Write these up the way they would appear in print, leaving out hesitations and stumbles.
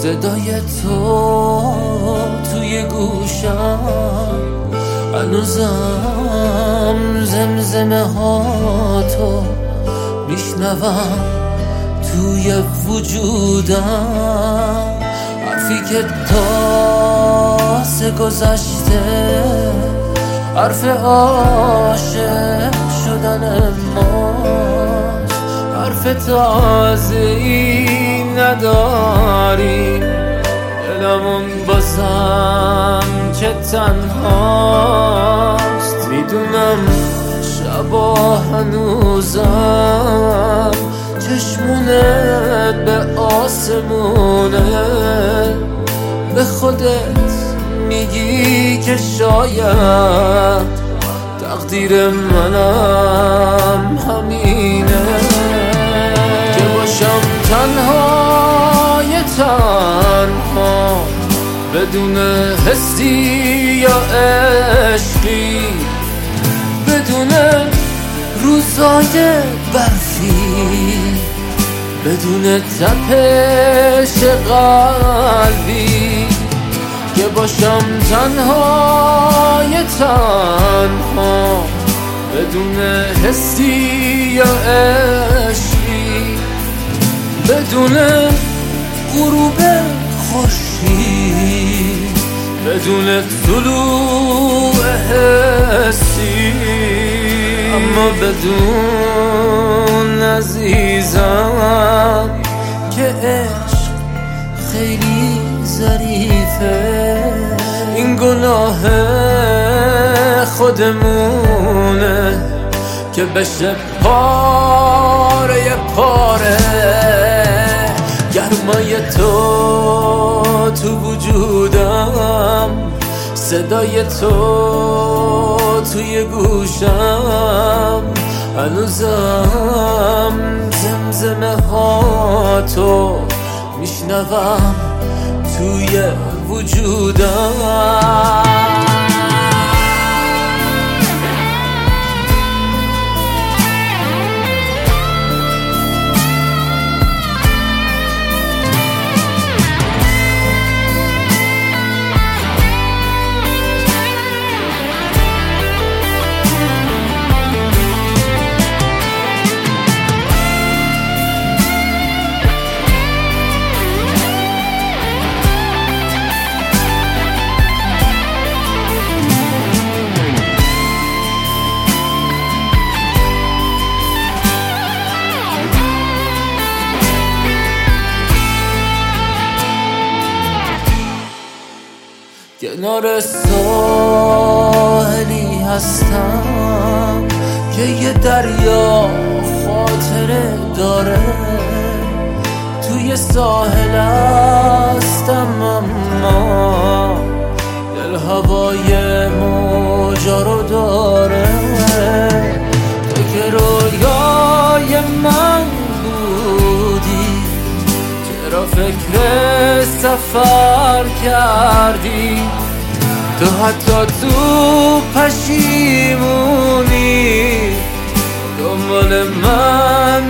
صدای تو توی گوشم، هنوزم زمزمه ها تو میشنوم توی وجودم. حرفی که تازه گذشته، حرف عاشق شدن ماست. حرف تازه‌ای نداریم، دلمون بازم که تنهاست. میدونم شبا هنوزم چشمونت به آسمونه، به خودت میگی که شاید تقدیر منم همینه، که باشم تنهای تنها بدون حسی یا عشقی، بدون روزای برفی، بدون تپش قلبی. که باشم تنهای تنها بدون حسی یا عشقی، بدون غروب خورشید، بدون طلوع حسی. اما بدون عزیزم که عشق خیلی ظریفه، این گناه خودمونه که بشه پاره پاره. گرمای تو وجودم، صدای تو توی گوشم، هنوزم زمزمه ها تو میشنوم توی وجودم. کنار ساحلی هستم که یه دریا خاطره داره، توی ساحل هستم اما دل هوای موجا رو داره. تو که رویای من بودی، چرا فکر سفر کردی؟ تو حتی تو پشیمونی دنبال من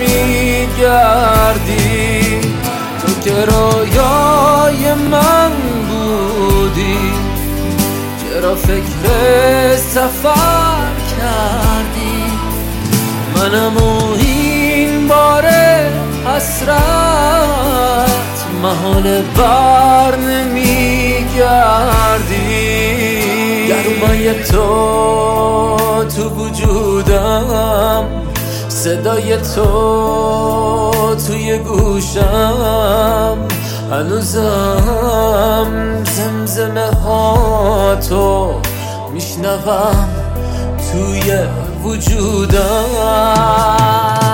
نمیگردی. تو که رویای من بودی، چرا فکر سفر کردی؟ منم این باره حسرت محال بر نمیگردی. گرمای تو وجودم، صدای تو توی گوشم، هنوزم زمزمه ها تو میشنوم توی وجودم.